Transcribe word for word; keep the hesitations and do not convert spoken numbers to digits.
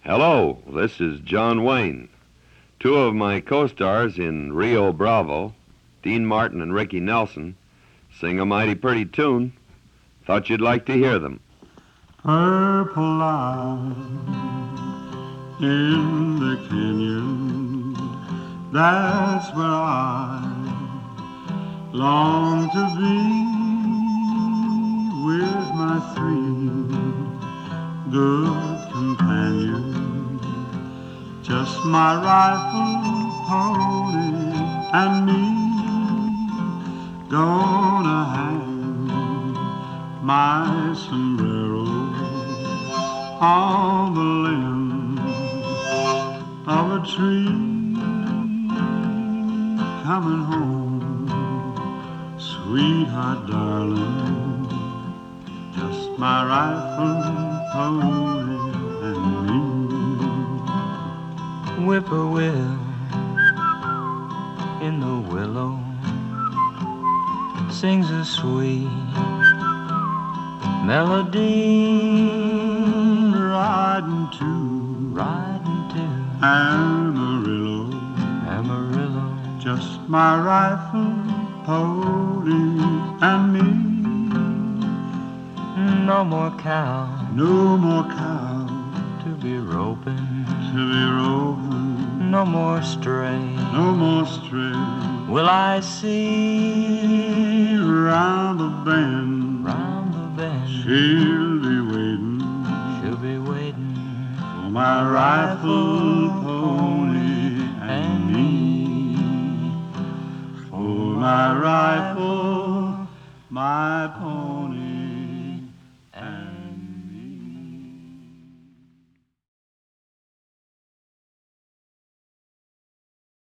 Hello, this is John Wayne. Two of my co-stars in Rio Bravo, Dean Martin and Ricky Nelson, sing a mighty pretty tune. Thought you'd like to hear them. Purple light in the canyon, that's where I long to be with my three good companions. Just my rifle, pony, and me, gonna hang my sombrero on the limb of a tree. Coming home, sweetheart, darling, just my rifle, pony, and me. Whippoorwill in the willow sings a sweet melody, riding to, riding to Amarillo, Amarillo. just my rifle, pony, and me. No more cow, no more cow to be roping, to be roving, no more stray, no more stray will I see round the bend, round the bend. She'll be waiting, she'll be waiting for my rifle, pony, and me. For my rifle, my pony.